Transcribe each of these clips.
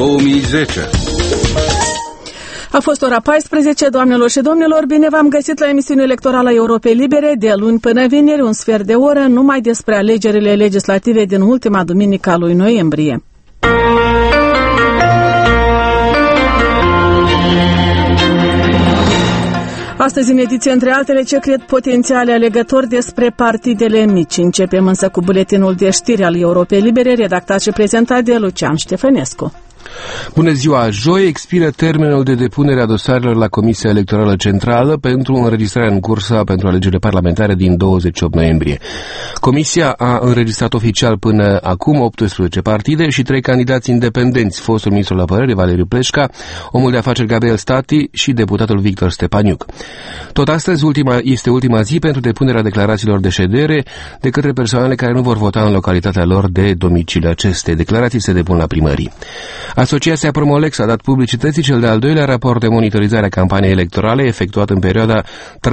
2010. A fost ora 14, doamnelor și domnilor, bine v-am găsit la emisiunea electorală Europei Libere, de luni până vineri, un sfert de oră, numai despre alegerile legislative din ultima duminică a lui noiembrie. Astăzi, în ediție, între altele, ce cred potențiale alegători despre partidele mici. Începem însă cu buletinul de știri al Europei Libere, redactat și prezentat de Lucian Ștefănescu. Bună ziua! Joi expiră termenul de depunere a dosarelor la Comisia Electorală Centrală pentru înregistrarea în cursă pentru alegerile parlamentare din 28 noiembrie. Comisia a înregistrat oficial până acum 18 partide și 3 candidați independenți, fostul ministru al apărării Valeriu Pleșca, omul de afaceri Gabriel Stati și deputatul Victor Stepaniuc. Tot astăzi este ultima zi pentru depunerea declarațiilor de ședere de către persoanele care nu vor vota în localitatea lor de domiciliu. Aceste declarații se depun la primării. Asociația Promolex a dat publicității cel de-al doilea raport de monitorizare a campaniei electorale efectuat în perioada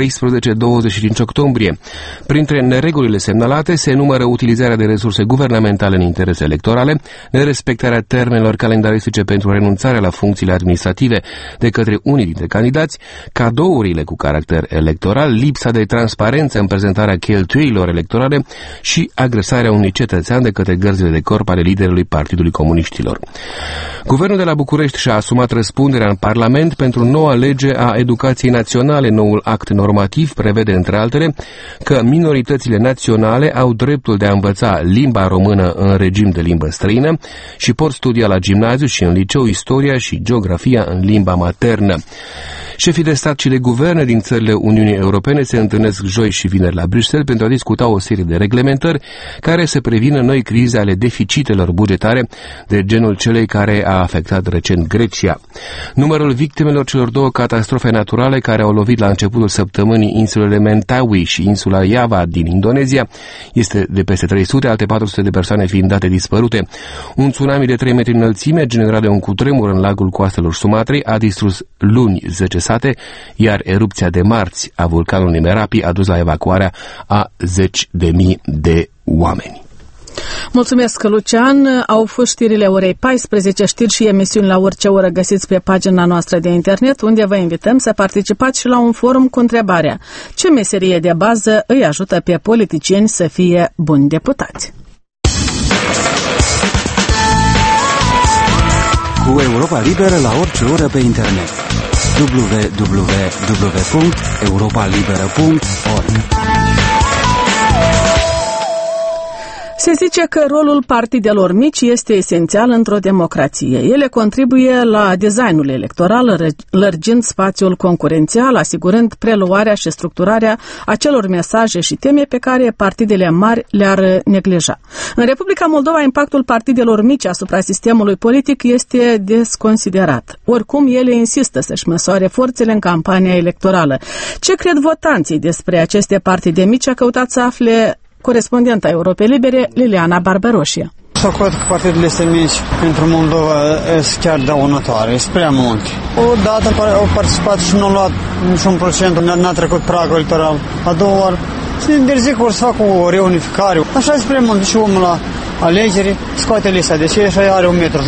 13-25 octombrie. Printre neregulile semnalate se numără utilizarea de resurse guvernamentale în interese electorale, nerespectarea termenelor calendaristice pentru renunțarea la funcțiile administrative de către unii dintre candidați, cadourile cu caracter electoral, lipsa de transparență în prezentarea cheltuielilor electorale și agresarea unui cetățean de către gărzile de corp ale liderului Partidului Comuniștilor. Guvernul de la București și-a asumat răspunderea în Parlament pentru noua lege a educației naționale. Noul act normativ prevede, între altele, că minoritățile naționale au dreptul de a învăța limba română în regim de limbă străină și pot studia la gimnaziu și în liceu istoria și geografia în limba maternă. Șefii de stat și de guverne din țările Uniunii Europene se întâlnesc joi și vineri la Bruxelles pentru a discuta o serie de reglementări care să prevină noi crize ale deficitelor bugetare de genul celei care a afectat recent Grecia. Numărul victimelor celor două catastrofe naturale care au lovit la începutul săptămânii insulele Mentawai și insula Java din Indonezia este de peste 300, alte 400 de persoane fiind date dispărute. Un tsunami de 3 metri înălțime generat de un cutremur în lagul coastelor Sumatrei a distrus luni 10 sate, iar erupția de marți a vulcanului Merapi a dus la evacuarea a 10.000 de oameni. Mulțumesc, Lucian. Au fost știrile orei 14, știri și emisiuni la orice oră găsiți pe pagina noastră de internet, unde vă invităm să participați și la un forum cu întrebarea: ce meserie de bază îi ajută pe politicieni să fie buni deputați? Cu Europa Liberă la orice oră pe internet. www.europalibera.org. Se zice că rolul partidelor mici este esențial într-o democrație. Ele contribuie la designul electoral, lărgind spațiul concurențial, asigurând preluarea și structurarea acelor mesaje și teme pe care partidele mari le-ar neglija. În Republica Moldova, impactul partidelor mici asupra sistemului politic este desconsiderat. Oricum, ele insistă să-și măsoare forțele în campania electorală. Ce cred votanții despre aceste partide mici? A căutat să afle corespondenta Europei Libere, Liliana Barbaroșie. Să cred că partidele este mici pentru Moldova sunt chiar dăunătoare, sunt prea multe. Odată au participat și nu au luat niciun procent, n-a trecut pragul electoral. A doua oară se interzic că vor să facă o reunificare. Așa este prea mult, și omul la alegeri scoate lista, deci așa are 1,5 metru.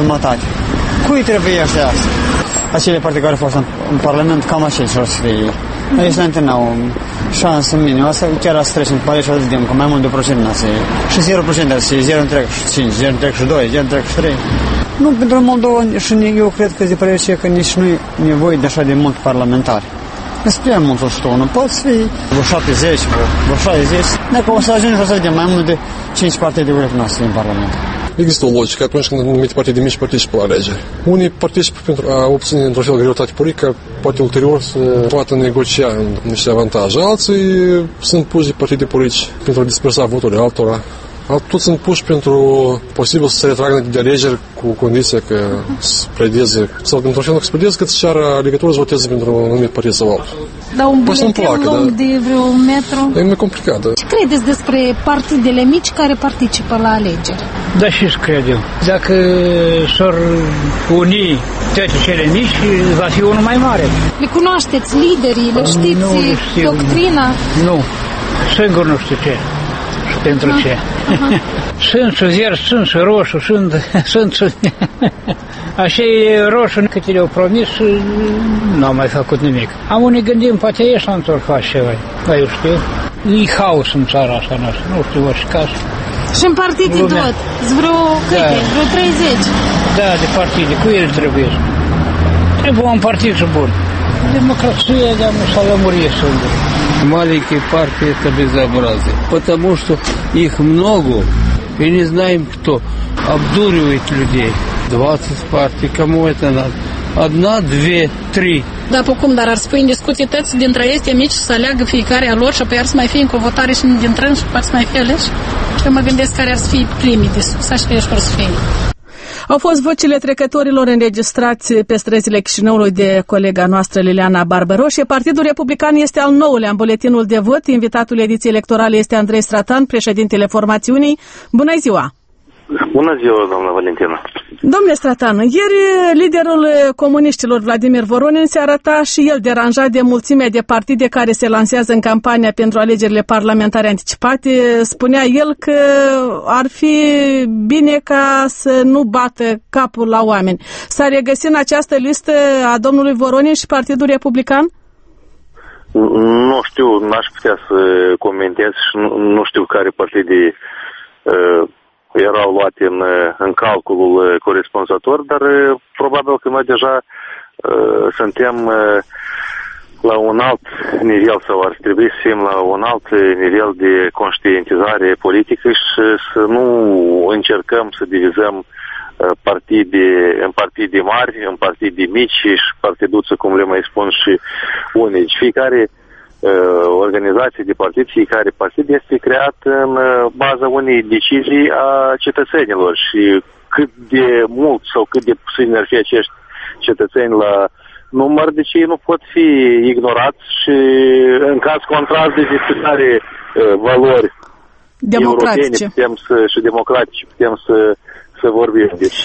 Cui trebuie așa asta? Acele partide care au fost în Parlament, cam așa și să fie ei. Aici înainte n-au șansă minimă. Asta chiar a trece în pare și o vedem că mai mult de procent n-a să iei. Și 0% ar să iei, 0,5, 0,2, 0,3. Nu, pentru Moldova și eu cred că de părere și că nici nu e nevoie de așa de mult parlamentari. Sunt prea mult 101, poți fi vreo 70, vreo 60. Dacă o să ajungi, o să vedem mai mult de 5 partide de urât noastre în Parlament. Există o logică atunci când anumite partide mici participă la alegeri. Unii participă pentru a obține într-o fel greutate politică, poate ulterior să poată negocia niște avantaje. Alții sunt puși de partide politici pentru a dispersa voturile altora. Toți sunt puși pentru posibil să se retragă de alegeri cu condiția că să predeze sau pentru fel că să predeze cât să ceară alegătorul să voteze pentru un anumit partid sau altul. Dar un buletin lung de vreo metru? E mai complicat, da. Ce credeți despre partidele mici care participă la alegeri? Da, și cred eu. Dacă s-or uni toate cele mici, va fi unul mai mare. Le cunoașteți liderii, le știți doctrina? Nu, singur nu știu ce. Pentru ce? Sunt și zer, sunt și roșu, sunt și... Așa e roșu, câte le-au promis și n-au mai făcut nimic. Am unii gândim, poate ei s-au întors faci ceva, dar eu știu. E haos în țara asta noastră, nu știu, orice caz. Și în partide tot, vreo 30? Da, de partide, cu ele trebuie. Trebuie un partid bun. Демократия, да, мы саламурия сюда. Маленькие партии — это безобразие, потому что их много, и не знаем кто. Обдуривает людей. 20 партий, кому это надо? 1, 2, 3. Da, pe cum, dar ar spui în discuții toți dintre este mici să aleagă fiecare a lor și apoi ar să mai fie încă o votare și dintre ei și poate să mai fie aleși? Eu mă gândesc care ar să fie primii de sus, așa ești vor să fie. Au fost vocile trecătorilor înregistrați pe străzile Chișinăului de colega noastră Liliana Barbaroșie. Partidul Republican este al 9-lea în buletinul de vot. Invitatul ediției electorale este Andrei Stratan, președintele formațiunii. Bună ziua! Bună ziua, doamna Valentina! Domnule Stratan, ieri liderul comuniștilor Vladimir Voronin se arăta și el deranjat de mulțimea de partide care se lansează în campania pentru alegerile parlamentare anticipate. Spunea el că ar fi bine ca să nu bată capul la oameni. S-a regăsit în această listă a domnului Voronin și Partidul Republican? Nu știu, n-aș putea să comentez și nu știu care partide erau luate în calculul corespunzător, dar probabil că noi deja suntem la un alt nivel sau ar trebui să fim la un alt nivel de conștientizare politică și să nu încercăm să divizăm în partide mari, în partide mici și partiduțe, cum le mai spun și unii. Fiecare organizații de partid, fiecare partid este creat în baza unei decizii a cetățenilor și cât de mult sau cât de puțin ar fi acești cetățeni la număr, deci ei nu pot fi ignorați și în caz contrar de discutare valori democratice și democratice putem să vorbim. Deci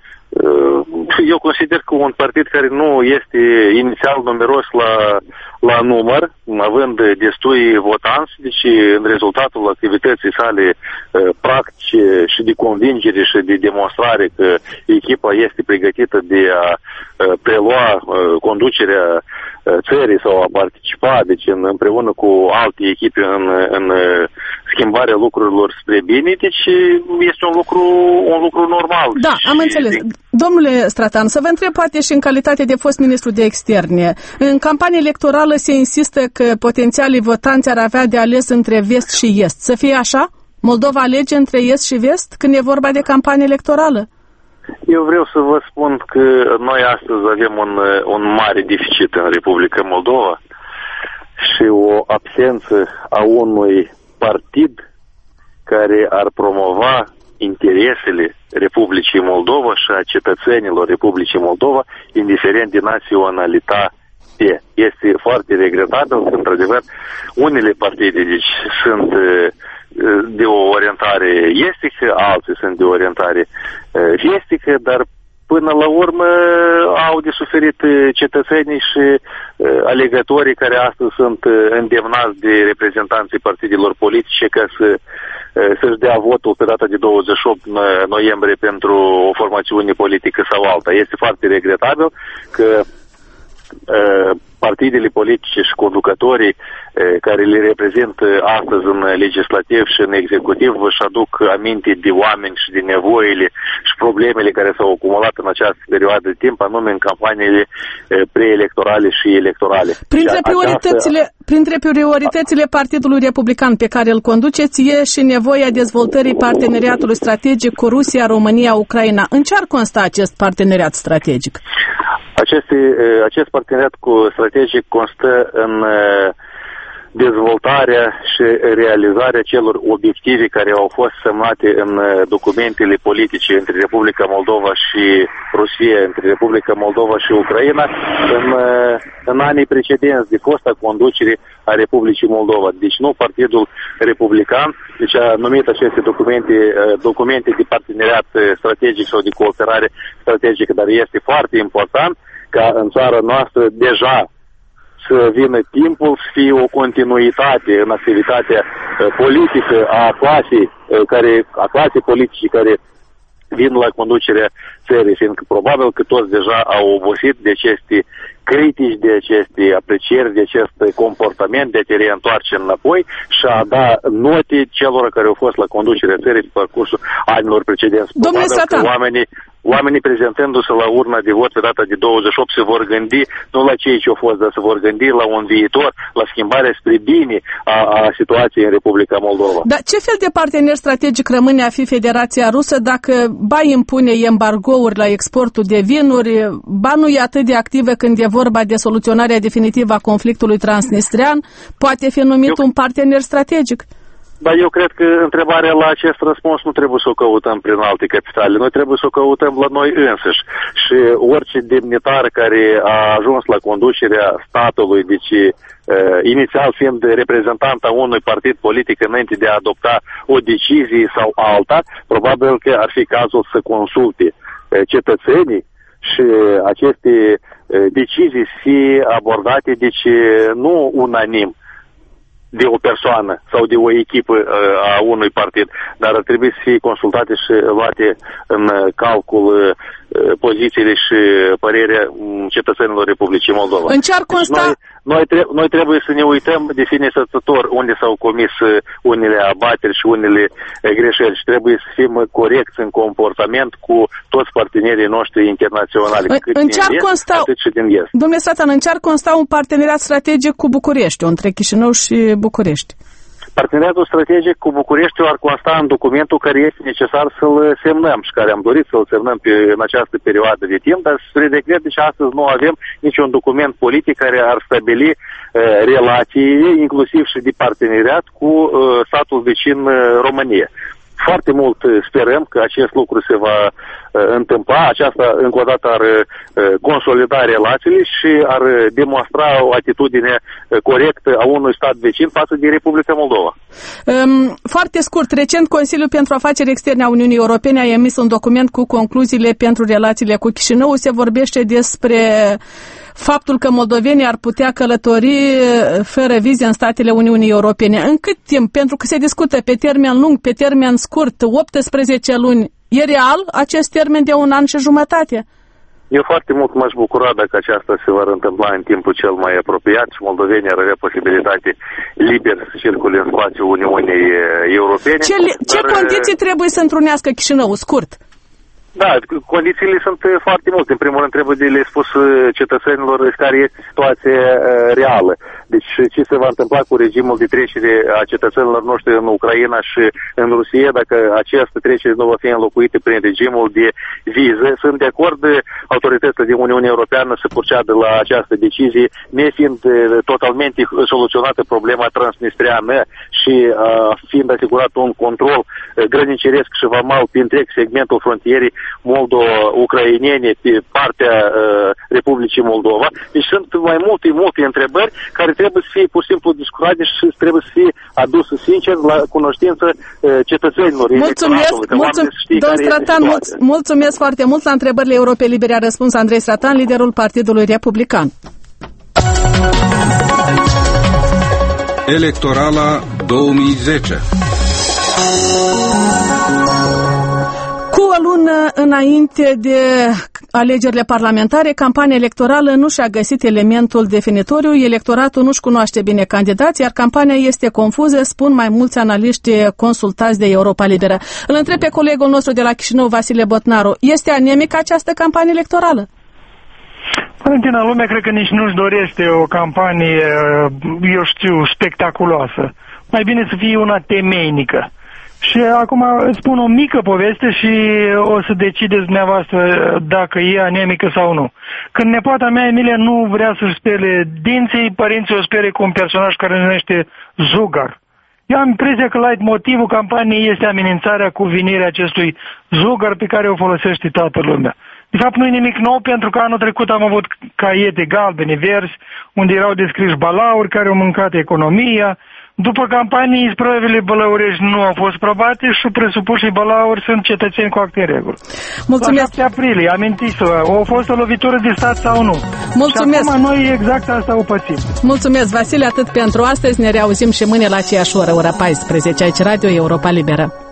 eu consider că un partid care nu este inițial numeros la număr, având destui votanți, deci în rezultatul activității sale practice și de convingere și de demonstrare că echipa este pregătită de a prelua conducerea țării sau a participa, deci împreună cu alte echipe în schimbarea lucrurilor spre bine, deci este un lucru normal. Da, am înțeles. Domnule Stratan, să vă întreb poate și în calitate de fost ministru de externe. În campanie electorală se insistă că potențialii votanți ar avea de ales între vest și est. Să fie așa? Moldova alege între est și vest când e vorba de campanie electorală? Eu vreau să vă spun că noi astăzi avem un mare deficit în Republica Moldova și o absență a unui partid care ar promova interesele Republicii Moldova și a cetățenilor Republicii Moldova, indiferent de naționalitate. Este foarte regretabil că, într-adevăr, unele partide deci, sunt de o orientare estică, alții sunt de o orientare vestică, dar până la urmă au de suferit cetățenii și alegătorii care astăzi sunt îndemnați de reprezentanții partidelor politice ca să-și dea votul pe data de 28 noiembrie pentru o formațiune politică sau alta. Este foarte regretabil că partidele politice și conducătorii care le reprezintă astăzi în legislativ și în executiv își aduc aminte de oameni și de nevoile și problemele care s-au acumulat în această perioadă de timp, anume în campaniile preelectorale și electorale. Printre prioritățile Partidului Republican pe care îl conduceți e și nevoia dezvoltării parteneriatului strategic cu Rusia, România, Ucraina. În ce ar consta acest parteneriat strategic? Acest parteneriat strategic constă în dezvoltarea și realizarea celor obiective care au fost semnate în documentele politice între Republica Moldova și Rusia, între Republica Moldova și Ucraina în anii precedenți de fosta conducere a Republicii Moldova. Deci nu Partidul Republican, deci a numit aceste documente de parteneriat strategic sau de cooperare strategică, dar este foarte important ca în țara noastră deja să vină timpul, să fie o continuitate în activitatea politică a clasei politice care vin la conducerea țării, fiindcă probabil că toți deja au obosit de aceste critici, de aceste aprecieri, de acest comportament, de a te reîntoarce înapoi și a da note celor care au fost la conducerea țării pe parcursul anilor precedenți. Probabil că oamenii prezentându-se la urna de vot pe data de 28 se vor gândi nu la cei ce au fost, dar se vor gândi la un viitor, la schimbarea spre bine a situației în Republica Moldova. Dar ce fel de partener strategic rămâne a fi Federația Rusă dacă ba impune embargouri la exportul de vinuri, ba nu e atât de activă când e vorba de soluționarea definitivă a conflictului transnistrian, poate fi numit un partener strategic? Dar eu cred că întrebarea la acest răspuns nu trebuie să o căutăm prin alte capitale. Noi trebuie să o căutăm la noi înșiși. Și orice demnitar care a ajuns la conducerea statului, deci inițial fiind reprezentant a unui partid politic înainte de a adopta o decizie sau alta, probabil că ar fi cazul să consulte cetățenii și aceste decizii să fie abordate, deci nu unanim, de o persoană sau de o echipă a unui partid, dar ar trebui să fie consultate și luate în calcul pozițiile și părerea cetățenilor Republicii Moldova. În ce ar consta... Noi trebuie să ne uităm definițător unde s-au comis unele abateri și unele greșeli și trebuie să fim corecți în comportament cu toți partenerii noștri internaționali, în ce ar consta... atât și din est. Domnule Stratan, în ce ar consta un parteneriat strategic cu București, între Chișinău și București? Parteneriatul strategic cu Bucureștiul ar consta în documentul care este necesar să-l semnăm și care am dorit să-l semnăm în această perioadă de timp, dar spre regret, deci astăzi nu avem niciun document politic care ar stabili relații, inclusiv și de parteneriat, cu statul vecin România. Foarte mult sperăm că acest lucru se va întâmpla. Aceasta, încă o dată, ar consolida relațiile și ar demonstra o atitudine corectă a unui stat vecin față de Republica Moldova. Foarte scurt, recent Consiliul pentru Afaceri Externe a Uniunii Europene a emis un document cu concluziile pentru relațiile cu Chișinău. Se vorbește despre faptul că moldovenii ar putea călători fără vize în statele Uniunii Europene. În cât timp? Pentru că se discută pe termen lung, pe termen scurt, 18 luni. E real acest termen de 1 an și jumătate? Eu foarte mult m-aș bucura dacă aceasta se va întâmpla în timpul cel mai apropiat și moldovenii ar avea posibilitate liber să circule în spațiul Uniunii Europene. Ce condiții trebuie să întrunească Chișinău? Scurt. Da, condițiile sunt foarte multe. În primul rând trebuie de le spus cetățenilor care este situația reală. Deci ce se va întâmpla cu regimul de trecere a cetățenilor noștri în Ucraina și în Rusia dacă această trecere nu va fi înlocuită prin regimul de viză. Sunt de acord autoritățile din Uniunea Europeană să proceadă la această decizie, nefiind totalmente soluționată problema transnistriană și fiind asigurat un control grăniceresc și vamal pe întreg segmentul frontierii moldo-ucrainene pe partea Republicii Moldova. Deci sunt mai multe întrebări care trebuie să fie pur și simplu discutate și trebuie să fie aduse sincer la cunoștință cetățenilor. Mulțumesc foarte mult. La întrebările Europei Libere a răspuns Andrei Stratan, liderul Partidului Republican. Electorala 2010. Cu o lună înainte de alegerile parlamentare, campania electorală nu și-a găsit elementul definitoriu, electoratul nu-și cunoaște bine candidații, iar campania este confuză, spun mai mulți analiști consultați de Europa Liberă. Îl întreb pe colegul nostru de la Chișinău, Vasile Botnaru, este anemică această campanie electorală? Valentina, lumea cred că nici nu-și dorește o campanie, eu știu, spectaculoasă. Mai bine să fie una temeinică. Și acum îți spun o mică poveste și o să decideți dumneavoastră dacă e anemică sau nu. Când nepoata mea, Emilia, nu vrea să-și spele dinții, părinții o spere cu un personaj care se numește Zugar. Eu am impresia că motivul campaniei este amenințarea cu venirea acestui Zugar pe care o folosește toată lumea. De fapt, nu e nimic nou, pentru că anul trecut am avut caiete galbene, verzi, unde erau descriși balauri care au mâncat economia. După campanie, isprăvile bălăurești nu au fost probate și presupușii bălauri sunt cetățeni cu acte în regulă. Mulțumesc. La 7 aprilie, amintiți-vă, a fost o lovitură de stat sau nu? Mulțumesc. Și acum noi exact asta o pățim. Mulțumesc, Vasile, atât pentru astăzi. Ne reauzim și mâine la aceeași oră, ora 14, aici Radio Europa Liberă.